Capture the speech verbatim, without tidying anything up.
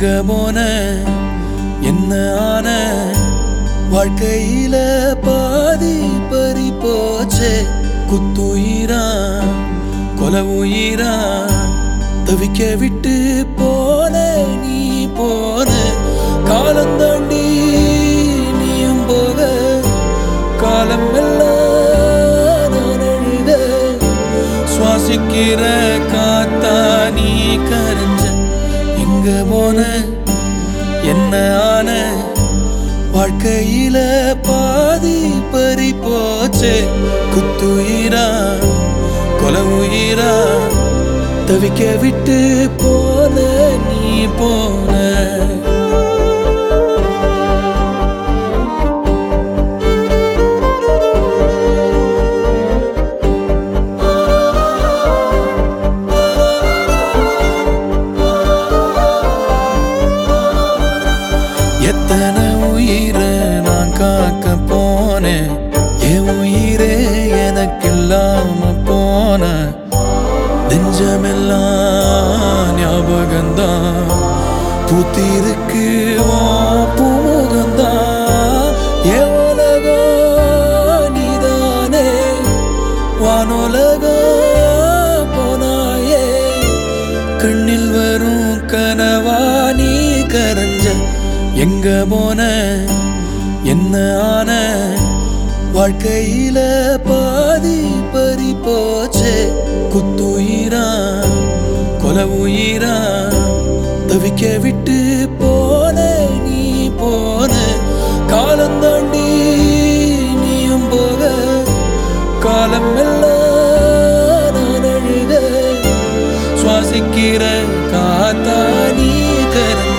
போன என்ன ஆன வாழ்க்கையில பாதி பறி போச்சே குத்துயிரா கொலை உயிரா தவிக்க விட்டு போன நீ போன காலம் தாண்டி நீயும் போக காலம் எல்லாம் நான் அழுத சுவாசிக்கிற காத்தா நீ கரைஞ்ச எங்க போன என்ன ஆன வாழ்க்கையில பாதி பறி போச்சே குத்துயிரா கொலை உயிரா தவிக்க விட்டு போன நீ போன எத்தனை உயிரை நான் காக்க போனேன் என் உயிரே எனக்கு இல்லாம போன நெஞ்சமெல்லாம் ஞாபகம்தான் பூத்திருக்கு பூமுகம்தான் என் உலகம் நீதானே வானுலகம் போனாயே கண்ணில் வரும் கனவா நீ கரைஞ்ச எங்க போன என்ன ஆன வாழ்க்கையில பாதி பறி போச்சே குத்துயிரா கொலை உயிரா தவிக்க விட்டு போன நீ போன காலம் தாண்டி நீயும் போக காலம் எல்லாம் நான் அழுத சுவாசிக்கிற காத்தா நீ கரை